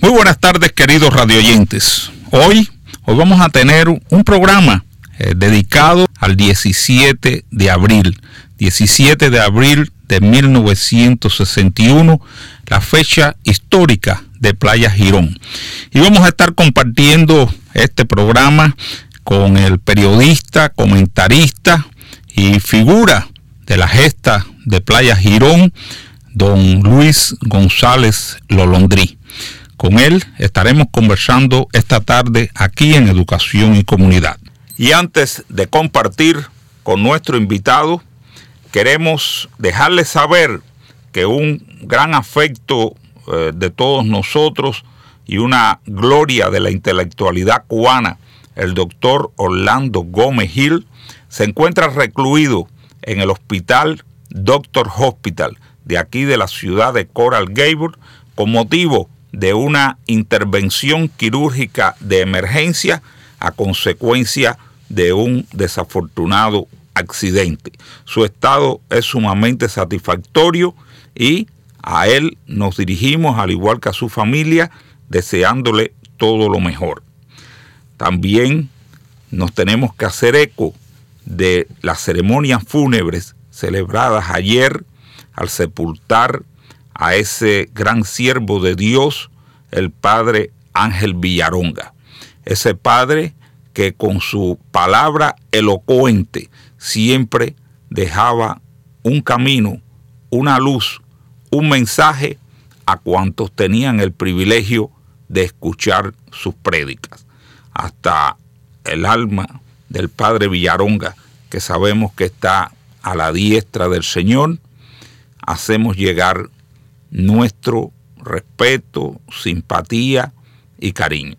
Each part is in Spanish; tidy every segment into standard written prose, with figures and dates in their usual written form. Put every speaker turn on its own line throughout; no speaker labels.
Muy buenas tardes, queridos radioyentes. Hoy vamos a tener un programa dedicado al 17 de abril. 17 de abril de 1961, la fecha histórica de Playa Girón. Y vamos a estar compartiendo este programa con el periodista, comentarista y figura de la gesta de Playa Girón, don Luis González Lolondrí. Con él estaremos conversando esta tarde aquí en Educación y Comunidad. Y antes de compartir con nuestro invitado, queremos dejarles saber que un gran afecto de todos nosotros y una gloria de la intelectualidad cubana, el doctor Orlando Gómez Gil, se encuentra recluido en el hospital Doctor Hospital de aquí de la ciudad de Coral Gables con motivo de una intervención quirúrgica de emergencia a consecuencia de un desafortunado accidente. Su estado es sumamente satisfactorio y a él nos dirigimos, al igual que a su familia, deseándole todo lo mejor. También nos tenemos que hacer eco de las ceremonias fúnebres celebradas ayer al sepultar a ese gran siervo de Dios, el padre Ángel Villaronga. Ese padre que con su palabra elocuente siempre dejaba un camino, una luz, un mensaje a cuantos tenían el privilegio de escuchar sus prédicas. Hasta el alma del padre Villaronga, que sabemos que está a la diestra del Señor, hacemos llegar nuestro respeto, simpatía y cariño.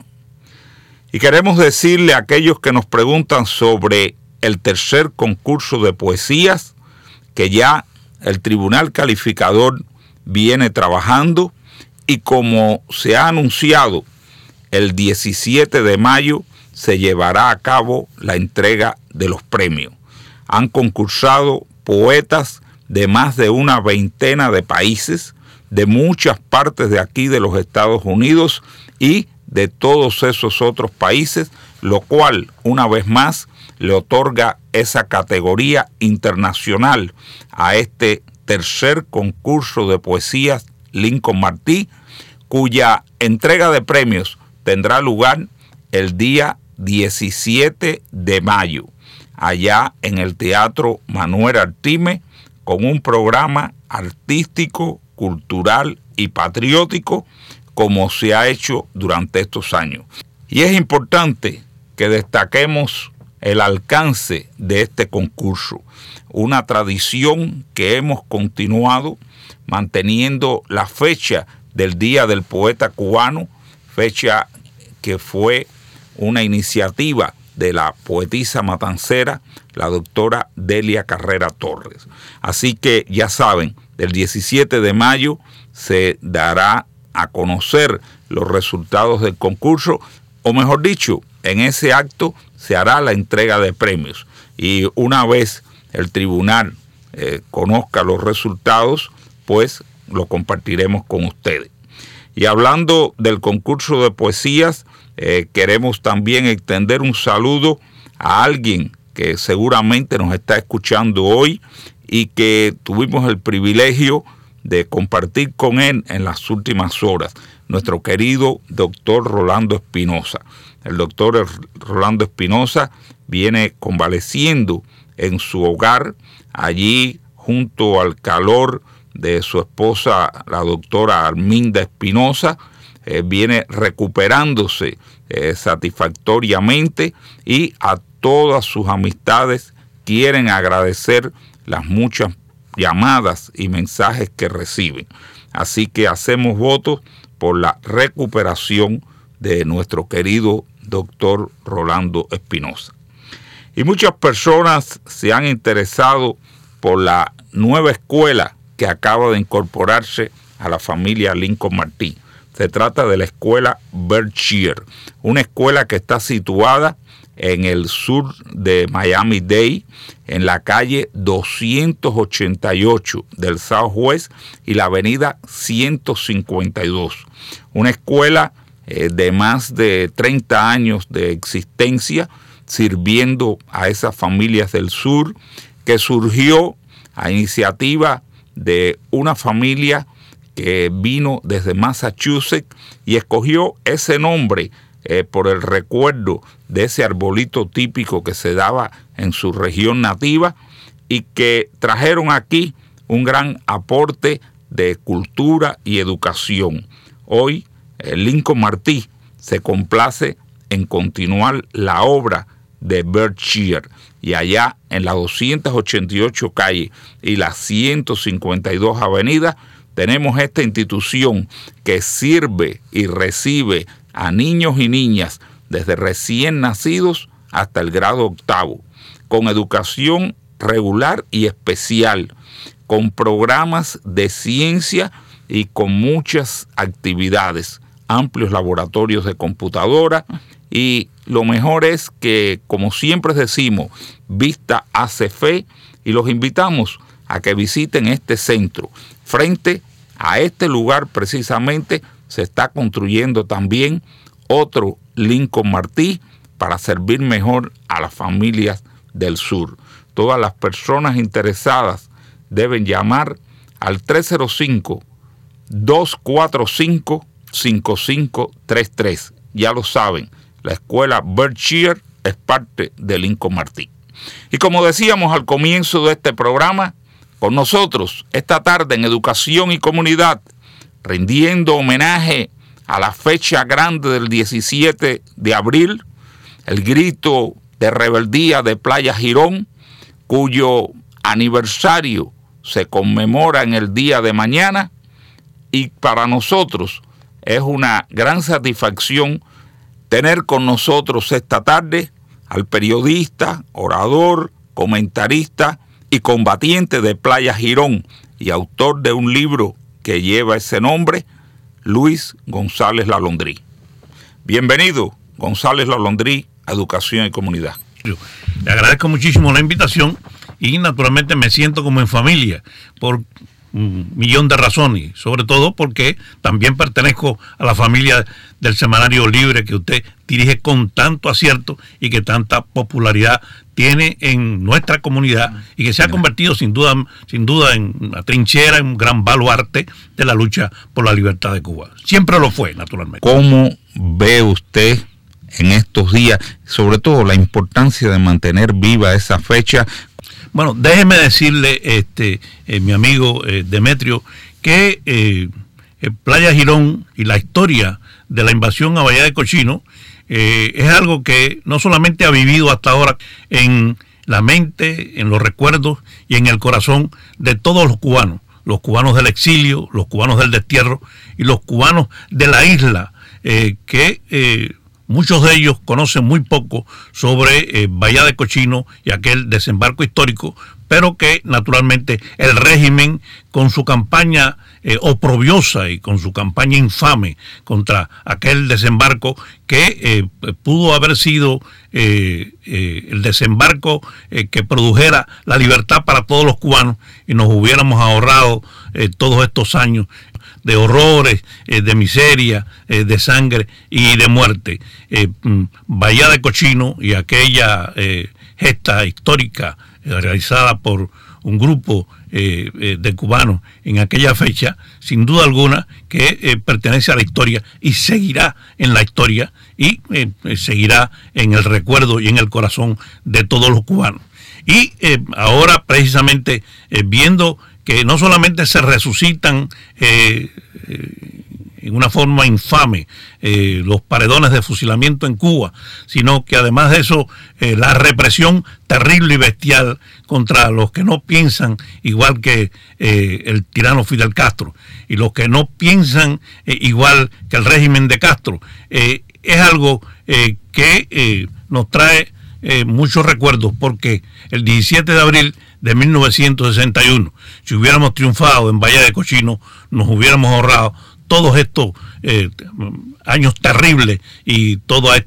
Y queremos decirle a aquellos que nos preguntan sobre el tercer concurso de poesías, que ya el Tribunal Calificador viene trabajando y como se ha anunciado, el 17 de mayo se llevará a cabo la entrega de los premios. Han concursado poetas de más de una veintena de países, de muchas partes de aquí de los Estados Unidos y de todos esos otros países, lo cual, una vez más, le otorga esa categoría internacional a este tercer concurso de poesías Lincoln Martí, cuya entrega de premios tendrá lugar el día 17 de mayo, allá en el Teatro Manuel Artime, con un programa artístico, cultural y patriótico como se ha hecho durante estos años. Y es importante que destaquemos el alcance de este concurso, una tradición que hemos continuado manteniendo la fecha del Día del Poeta Cubano, fecha que fue una iniciativa de la poetisa matancera, la doctora Delia Carrera Torres. Así que ya saben, el 17 de mayo se dará a conocer los resultados del concurso, o mejor dicho, en ese acto se hará la entrega de premios. Y una vez el tribunal conozca los resultados, pues lo compartiremos con ustedes. Y hablando del concurso de poesías, queremos también extender un saludo a alguien que seguramente nos está escuchando hoy y que tuvimos el privilegio de compartir con él en las últimas horas, nuestro querido doctor Rolando Espinosa. El doctor Rolando Espinosa viene convaleciendo en su hogar, allí junto al calor de su esposa, la doctora Arminda Espinosa, viene recuperándose satisfactoriamente y a todas sus amistades quieren agradecer las muchas llamadas y mensajes que reciben. Así que hacemos votos por la recuperación de nuestro querido doctor Rolando Espinosa. Y muchas personas se han interesado por la nueva escuela que acaba de incorporarse a la familia Lincoln Martí. Se trata de la escuela Berkshire, una escuela que está situada en el sur de Miami-Dade, en la calle 288 del Southwest y la avenida 152. Una escuela de más de 30 años de existencia, sirviendo a esas familias del sur, que surgió a iniciativa de una familia que vino desde Massachusetts y escogió ese nombre por el recuerdo de ese arbolito típico que se daba en su región nativa, y que trajeron aquí un gran aporte de cultura y educación. Hoy Lincoln Martí se complace en continuar la obra de Bert Shear, y allá en las 288 calles y las 152 avenidas tenemos esta institución que sirve y recibe a niños y niñas desde recién nacidos hasta el grado octavo, con educación regular y especial, con programas de ciencia y con muchas actividades, amplios laboratorios de computadora, y lo mejor es que, como siempre decimos, vista hace fe, y los invitamos a que visiten este centro. Frente a este lugar precisamente se está construyendo también otro Lincoln Martí para servir mejor a las familias del sur. Todas las personas interesadas deben llamar al 305-245-5533. Ya lo saben, la escuela Bert Shear es parte de Lincoln Martí. Y como decíamos al comienzo de este programa, con nosotros esta tarde en Educación y Comunidad, rindiendo homenaje a la fecha grande del 17 de abril, el grito de rebeldía de Playa Girón, cuyo aniversario se conmemora en el día de mañana, y para nosotros es una gran satisfacción tener con nosotros esta tarde al periodista, orador, comentarista y combatiente de Playa Girón y autor de un libro que lleva ese nombre, Luis González Lalondrí. Bienvenido, González Lalondrí, a Educación y Comunidad.
Le agradezco muchísimo la invitación y naturalmente me siento como en familia por un millón de razones, sobre todo porque también pertenezco a la familia del Semanario Libre que usted dirige con tanto acierto y que tanta popularidad tiene en nuestra comunidad, y que se ha convertido sin duda en una trinchera, en un gran baluarte de la lucha por la libertad de Cuba. Siempre lo fue, naturalmente.
¿Cómo ve usted en estos días, sobre todo, la importancia de mantener viva esa fecha?
Bueno, déjeme decirle, mi amigo Demetrio, que Playa Girón y la historia de la invasión a Bahía de Cochino es algo que no solamente ha vivido hasta ahora en la mente, en los recuerdos y en el corazón de todos los cubanos del exilio, los cubanos del destierro y los cubanos de la isla, que muchos de ellos conocen muy poco sobre Bahía de Cochino y aquel desembarco histórico, pero que naturalmente el régimen, con su campaña oprobiosa y con su campaña infame contra aquel desembarco, que pudo haber sido el desembarco que produjera la libertad para todos los cubanos, y nos hubiéramos ahorrado todos estos años de horrores, de miseria, de sangre y de muerte. Bahía de Cochino y aquella gesta histórica realizada por un grupo de cubanos en aquella fecha, sin duda alguna que pertenece a la historia y seguirá en la historia y seguirá en el recuerdo y en el corazón de todos los cubanos. Y ahora precisamente viendo que no solamente se resucitan en una forma infame los paredones de fusilamiento en Cuba, sino que además de eso la represión terrible y bestial contra los que no piensan igual que el tirano Fidel Castro y los que no piensan igual que el régimen de Castro, es algo que nos trae muchos recuerdos, porque el 17 de abril de 1961, si hubiéramos triunfado en Bahía de Cochino, nos hubiéramos ahorrado todos estos años terribles y toda esta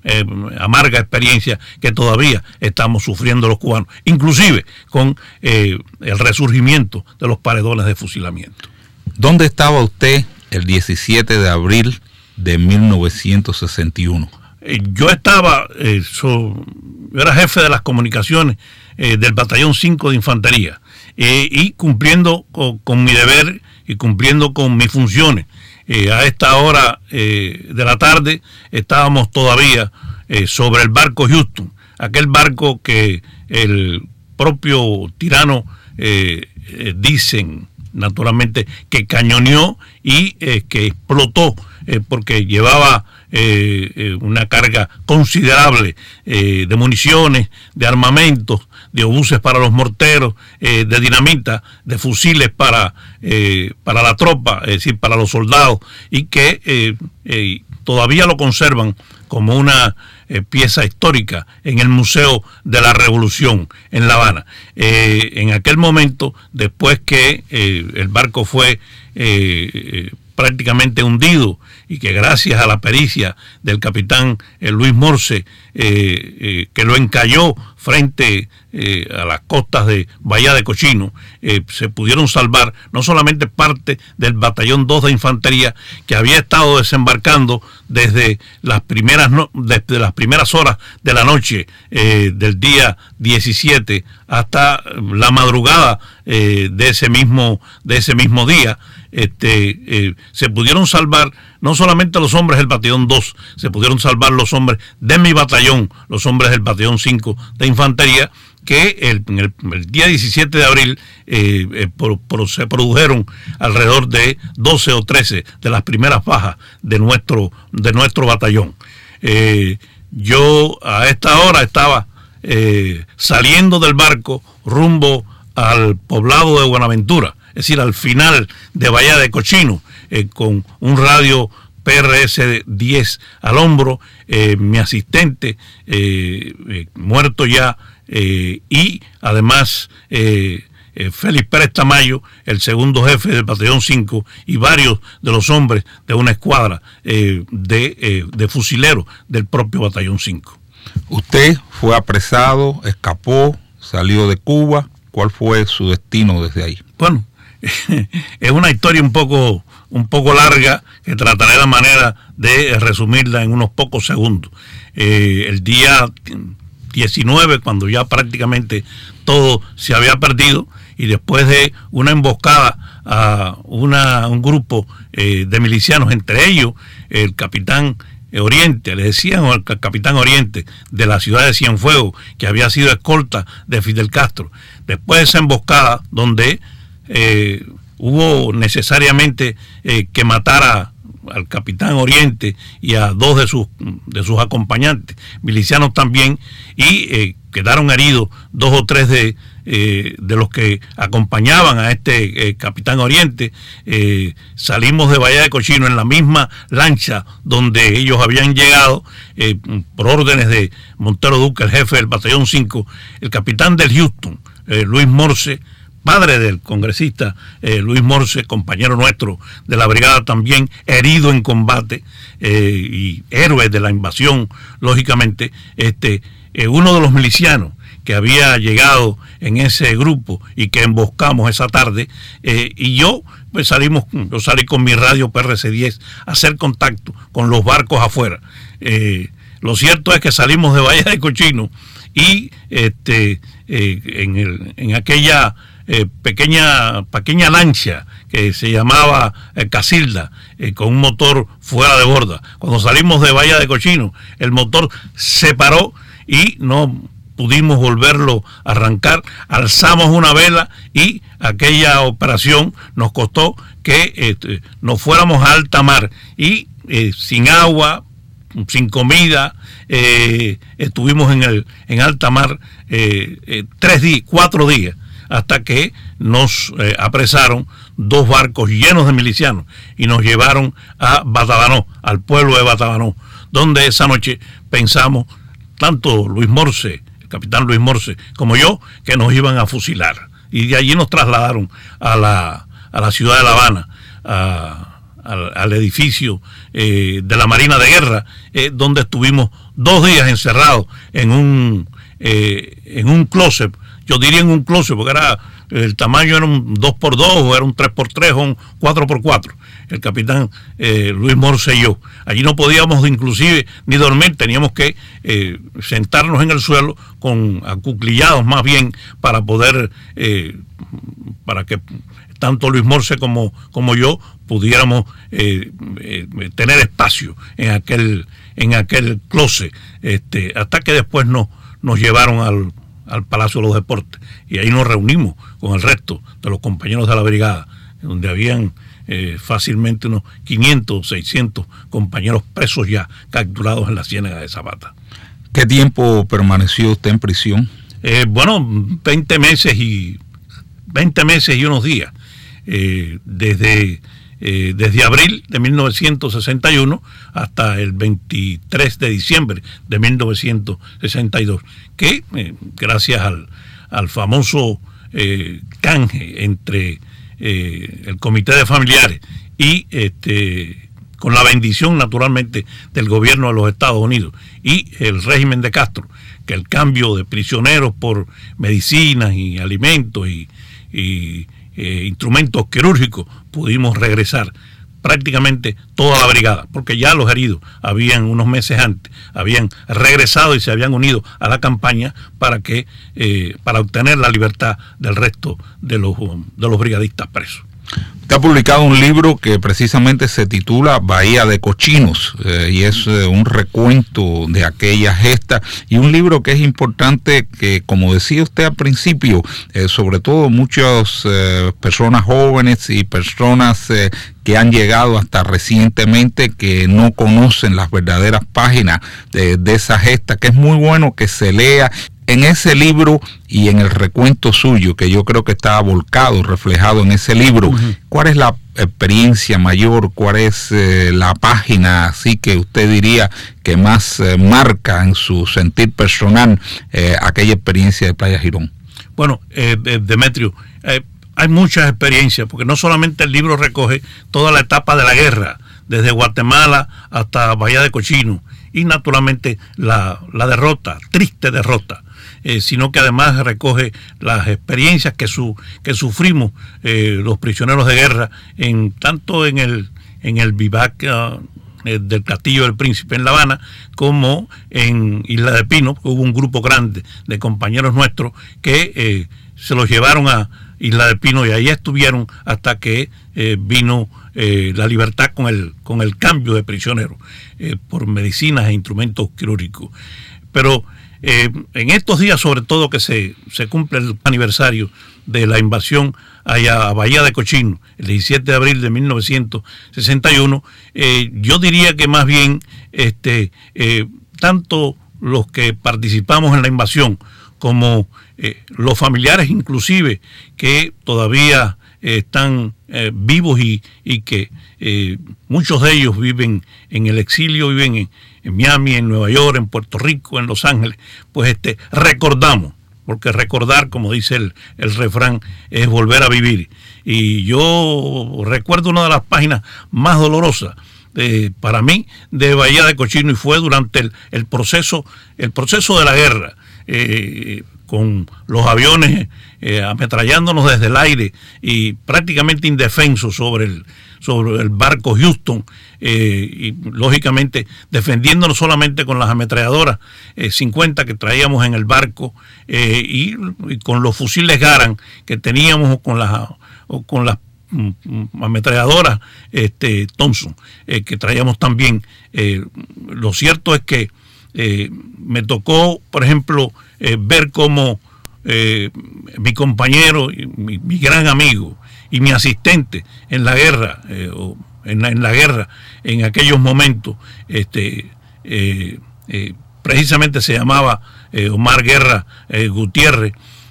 amarga experiencia que todavía estamos sufriendo los cubanos, inclusive con el resurgimiento de los paredones de fusilamiento.
¿Dónde estaba usted el 17 de abril de 1961?
Yo estaba, yo era jefe de las comunicaciones del Batallón 5 de Infantería, y cumpliendo con mi deber y cumpliendo con mis funciones. A esta hora de la tarde estábamos todavía sobre el barco Houston, aquel barco que el propio tirano dicen naturalmente que cañoneó y que explotó porque llevaba una carga considerable de municiones, de armamentos, de obuses para los morteros, de dinamita, de fusiles para la tropa, es decir, para los soldados, y que todavía lo conservan como una pieza histórica en el Museo de la Revolución en La Habana. En aquel momento, después que el barco fue prácticamente hundido y que gracias a la pericia del capitán Luis Morse, que lo encalló frente a las costas de Bahía de Cochino, se pudieron salvar no solamente parte del batallón 2 de infantería, que había estado desembarcando desde las primeras horas de la noche del día 17 hasta la madrugada de ese mismo día. Se pudieron salvar no solamente los hombres del batallón 2, se pudieron salvar los hombres de mi batallón, los hombres del batallón 5 de infantería, que el día 17 de abril se produjeron alrededor de 12 o 13 de las primeras bajas de nuestro batallón. Yo a esta hora estaba saliendo del barco rumbo al poblado de Buenaventura, es decir, al final de Bahía de Cochino, con un radio PRS-10 al hombro, mi asistente, muerto ya, y además Félix Pérez Tamayo, el segundo jefe del batallón 5, y varios de los hombres de una escuadra de fusileros del propio batallón 5.
Usted fue apresado, escapó, salió de Cuba. ¿Cuál fue su destino desde ahí?
Bueno, es una historia un poco larga, que trataré la manera de resumirla en unos pocos segundos. El día 19, cuando ya prácticamente todo se había perdido, y después de una emboscada a un grupo de milicianos, entre ellos el capitán Oriente, le decían el capitán Oriente de la ciudad de Cienfuegos, que había sido escolta de Fidel Castro. Después de esa emboscada, donde hubo necesariamente que matar al capitán Oriente y a dos de sus acompañantes, milicianos también, y quedaron heridos 2 o 3 de los que acompañaban a este capitán Oriente. Salimos de Bahía de Cochino en la misma lancha donde ellos habían llegado, por órdenes de Montero Duque, el jefe del batallón 5, el capitán del Houston, Luis Morse, padre del congresista Luis Morse, compañero nuestro de la brigada también, herido en combate, y héroe de la invasión, lógicamente. Uno de los milicianos que había llegado en ese grupo y que emboscamos esa tarde, y yo salí con mi radio PRS-10 a hacer contacto con los barcos afuera. Lo cierto es que salimos de Bahía de Cochino y en aquella pequeña lancha que se llamaba Casilda, con un motor fuera de borda. Cuando salimos de Bahía de Cochino, el motor se paró y no pudimos volverlo a arrancar. Alzamos una vela y aquella operación nos costó que nos fuéramos a alta mar, y sin agua, sin comida, estuvimos en alta mar 4 días, hasta que nos apresaron 2 barcos llenos de milicianos y nos llevaron a Batabanó, al pueblo de Batabanó, donde esa noche pensamos, tanto Luis Morse, el capitán Luis Morse, como yo, que nos iban a fusilar. Y de allí nos trasladaron a la ciudad de La Habana, al edificio de la Marina de Guerra, donde estuvimos 2 días encerrados en un closet. Yo diría en un closet, porque el tamaño era un 2x2, o era un 3x3, o un 4x4. El capitán Luis Morse y yo. Allí no podíamos inclusive ni dormir, teníamos que sentarnos en el suelo, acuclillados más bien, para poder, para que tanto Luis Morse como yo pudiéramos tener espacio en aquel closet, hasta que después nos llevaron al Palacio de los Deportes, y ahí nos reunimos con el resto de los compañeros de la brigada, donde habían fácilmente unos 500 o 600 compañeros presos ya, capturados en la Ciénaga de Zapata.
¿Qué tiempo permaneció usted en prisión?
20 meses y unos días, desde abril de 1961 hasta el 23 de diciembre de 1962, que gracias al famoso canje entre el Comité de Familiares y con la bendición naturalmente del gobierno de los Estados Unidos y el régimen de Castro, que el cambio de prisioneros por medicinas y alimentos y instrumentos quirúrgicos, pudimos regresar prácticamente toda la brigada, porque ya los heridos habían unos meses antes, habían regresado y se habían unido a la campaña para obtener la libertad del resto de los brigadistas presos.
Usted ha publicado un libro que precisamente se titula Bahía de Cochinos, y es un recuento de aquella gesta, y un libro que es importante, que como decía usted al principio, sobre todo muchas personas jóvenes y personas que han llegado hasta recientemente, que no conocen las verdaderas páginas de esa gesta, que es muy bueno que se lea. En ese libro y en el recuento suyo, que yo creo que está volcado, reflejado en ese libro, ¿cuál es la experiencia mayor? ¿Cuál es la página así que usted diría que más marca en su sentir personal aquella experiencia de Playa Girón?
Bueno, Demetrio, hay muchas experiencias, porque no solamente el libro recoge toda la etapa de la guerra, desde Guatemala hasta Bahía de Cochinos, y naturalmente la derrota, triste derrota, sino que además recoge las experiencias que sufrimos los prisioneros de guerra, tanto en el vivac del Castillo del Príncipe en La Habana, como en Isla de Pino. Hubo un grupo grande de compañeros nuestros que se los llevaron a Isla de Pino, y ahí estuvieron hasta que vino la libertad con el cambio de prisioneros por medicinas e instrumentos quirúrgicos. Pero en estos días, sobre todo, que se cumple el aniversario de la invasión allá a Bahía de Cochinos, el 17 de abril de 1961, yo diría que más bien tanto los que participamos en la invasión como los familiares inclusive que todavía están vivos y que muchos de ellos viven en el exilio, viven en Miami, en Nueva York, en Puerto Rico, en Los Ángeles, pues recordamos, porque recordar, como dice el refrán, es volver a vivir. Y yo recuerdo una de las páginas más dolorosas para mí de Bahía de Cochinos, y fue durante el proceso de la guerra, con los aviones ametrallándonos desde el aire y prácticamente indefensos sobre el barco Houston, y lógicamente defendiéndonos solamente con las ametralladoras 50 que traíamos en el barco, y con los fusiles Garand que teníamos, o con las ametralladoras Thompson que traíamos también. Lo cierto es que me tocó, por ejemplo, ver cómo mi compañero, mi gran amigo y mi asistente en la guerra, en aquellos momentos, precisamente se llamaba Omar Guerra Gutiérrez,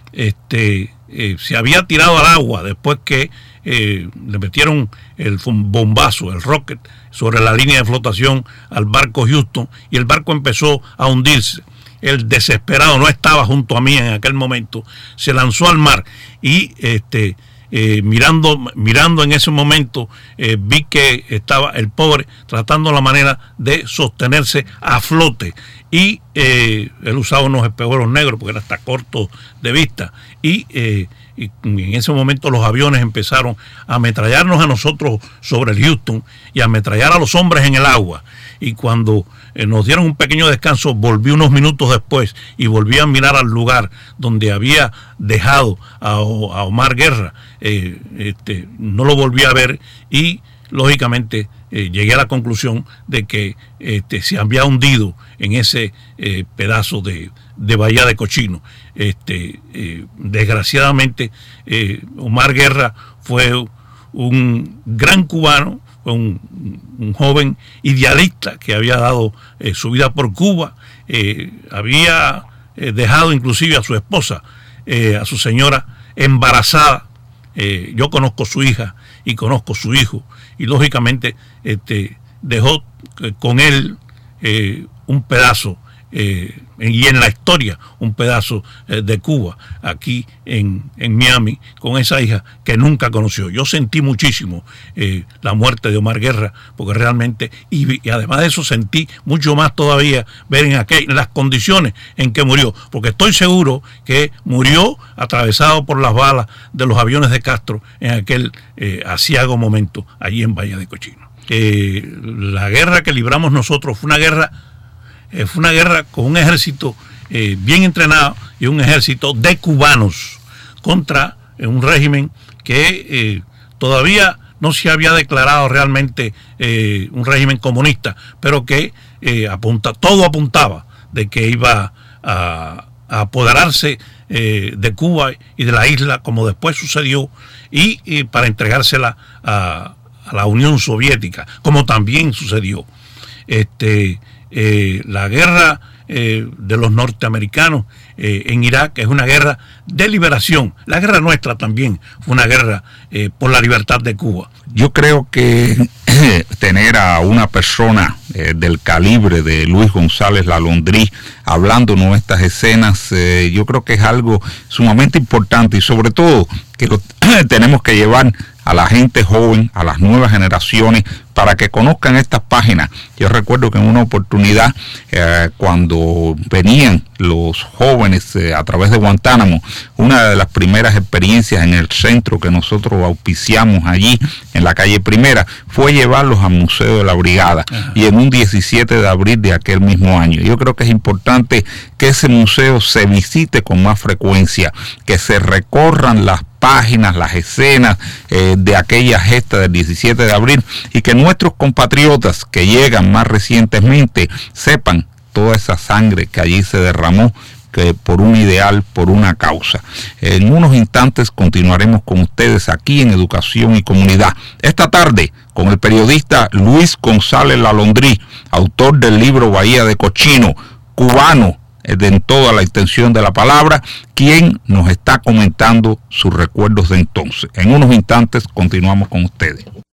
se había tirado al agua después que le metieron el bombazo, el rocket, sobre la línea de flotación al barco Houston, y el barco empezó a hundirse. El desesperado, no estaba junto a mí en aquel momento, se lanzó al mar, y mirando en ese momento, vi que estaba el pobre tratando la manera de sostenerse a flote, y él usaba unos espejuelos negros porque era hasta corto de vista, y en ese momento los aviones empezaron a ametrallarnos a nosotros sobre el Houston y a ametrallar a los hombres en el agua. Y cuando nos dieron un pequeño descanso, volví unos minutos después y volví a mirar al lugar donde había dejado a Omar Guerra. No lo volví a ver, y lógicamente llegué a la conclusión de que se había hundido en ese pedazo de Bahía de Cochino. Desgraciadamente, Omar Guerra fue un gran cubano, fue un joven idealista que había dado su vida por Cuba. Había dejado inclusive a su esposa, a su señora, embarazada. Yo conozco su hija y conozco su hijo, y lógicamente dejó con él un pedazo, y en la historia un pedazo de Cuba, aquí en Miami, con esa hija que nunca conoció. Yo sentí muchísimo la muerte de Omar Guerra, porque realmente, y además de eso sentí mucho más todavía ver en las condiciones en que murió, porque estoy seguro que murió atravesado por las balas de los aviones de Castro en aquel aciago momento allí en Bahía de Cochino. La guerra que libramos nosotros fue una guerra con un ejército bien entrenado y un ejército de cubanos contra un régimen que todavía no se había declarado realmente un régimen comunista, pero que todo apuntaba de que iba a apoderarse de Cuba y de la isla, como después sucedió, y para entregársela a la Unión Soviética, como también sucedió. La guerra de los norteamericanos en Irak es una guerra de liberación. La guerra nuestra también fue una guerra por la libertad de Cuba.
Yo creo que tener a una persona del calibre de Luis González Lalondrí hablándonos de estas escenas, yo creo que es algo sumamente importante, y sobre todo que lo tenemos que llevar a la gente joven, a las nuevas generaciones, para que conozcan estas páginas. Yo recuerdo que en una oportunidad, cuando venían los jóvenes a través de Guantánamo, una de las primeras experiencias en el centro que nosotros auspiciamos allí, en la calle Primera, fue llevarlos al Museo de la Brigada. Ajá. Y en un 17 de abril de aquel mismo año. Yo creo que es importante que ese museo se visite con más frecuencia, que se recorran las páginas, las escenas de aquella gesta del 17 de abril, y que nuestros compatriotas que llegan más recientemente sepan toda esa sangre que allí se derramó, que por un ideal, por una causa. En unos instantes continuaremos con ustedes aquí en Educación y Comunidad. Esta tarde con el periodista Luis González Lalondrí, autor del libro Bahía de Cochino, cubano en toda la extensión de la palabra, quien nos está comentando sus recuerdos de entonces. En unos instantes continuamos con ustedes.